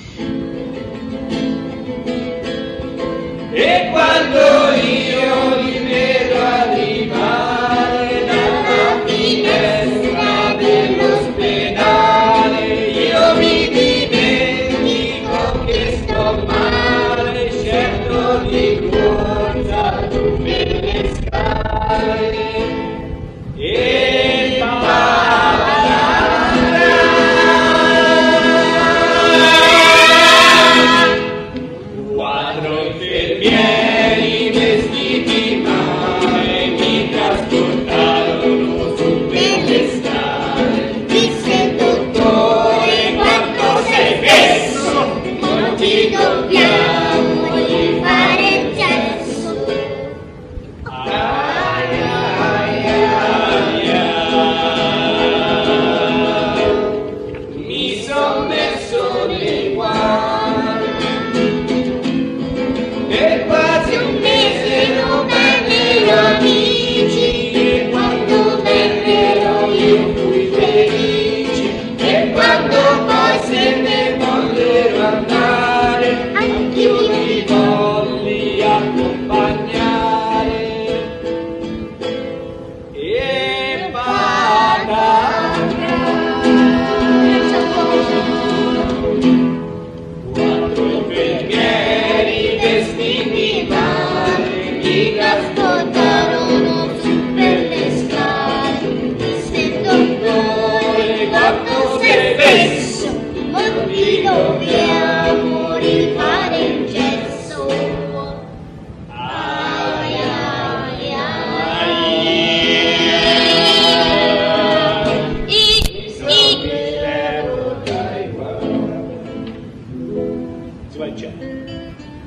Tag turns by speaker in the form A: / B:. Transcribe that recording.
A: E quando io li vedo arrivare dalla finestra dell'ospedale, io mi dimentico che sto male, scendo di corsa giù per le scale. E quattro infermieri vestiti male mi trasportarono su per le scale.
B: Disse il dottore: quanto sei fesso, non ti dobbiamo rifare il gesso.
A: Ai, ai, ai, ai. Mi son messo nei guai. Per quasi un mese non vennero amici, e quando vennero io fui felice, e quando poi se ne vollero andare, anch'io li volli accompagnare. E quattro infermieri vestiti male mi
B: Trasportarono su per le scale. Disse il dottore: quanto sei fesso, non ti dobbiamo rifare il gesso. Ai, ai, ai.
A: Si va in cielo.